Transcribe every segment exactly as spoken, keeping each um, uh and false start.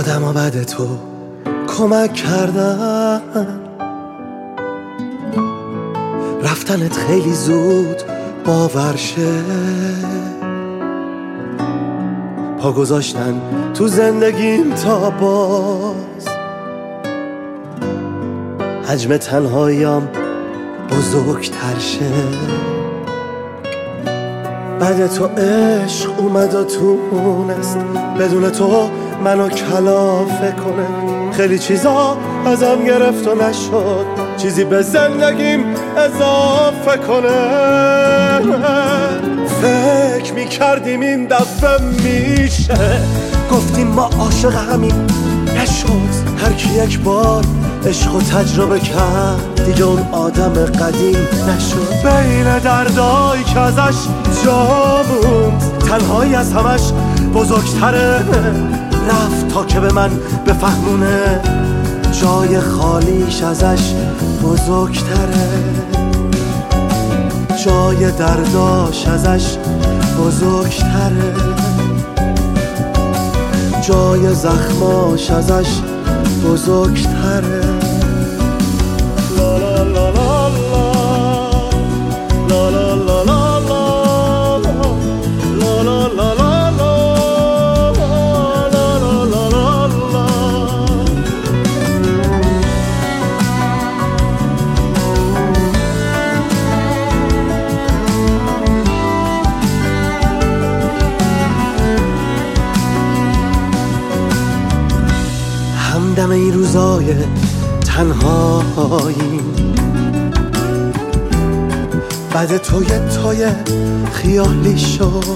آدم ها بعد تو کمک کردن، رفتنت خیلی زود باور شه، پا گذاشتن تو زندگیم تا باز حجم تنهاییم بزرگتر شه. بعد تو عشق اومد و تونست بدون تو منو کلافه کنه، خیلی چیزا ازم گرفت و نشد چیزی به زندگیم اضافه کنه. فکر میکردیم این دفعه میشه، گفتیم ما عاشق همین نشد. هر کی یک بار عشق و تجربه کرد دیگه اون آدم قدیم نشد. بین دردایی که ازش جا موند تنهایی از همش بزرگتره، رفت تا که به من بفهمونه جای خالیش ازش بزرگتره، جای درداش ازش بزرگتره، جای زخماش ازش بزرگتره. لا لا لا لا لا لا لا لا لا لا لا لا همدم این روزای تنهایی، بعد تو یه تای خیالی شد.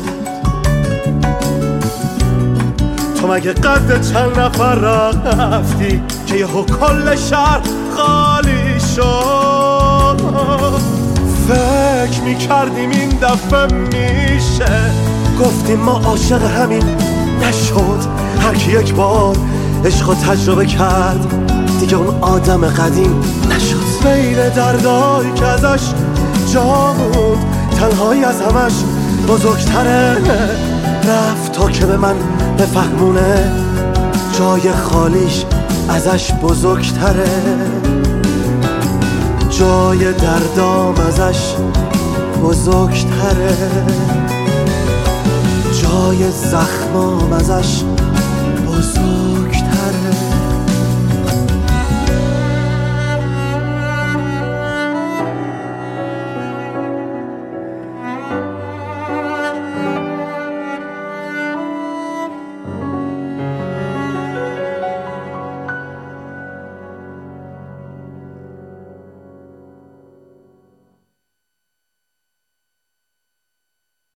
تو مگه قد چند نفر رفتی که یهو کل شهر خالی شد؟ فکر میکردیم این دفعه میشه، گفتیم ما عاشق همین نشد. هر کی یک بار عشق و تجربه کرد دیگه اون آدم قدیم نشد. بین دردایی که ازش جا موند تنهایی از همش بزرگتره، رفت تا که به من بفهمونه جای خالیش ازش بزرگتره، جای دردام ازش بزرگتره، جای زخمام ازش بزرگتره.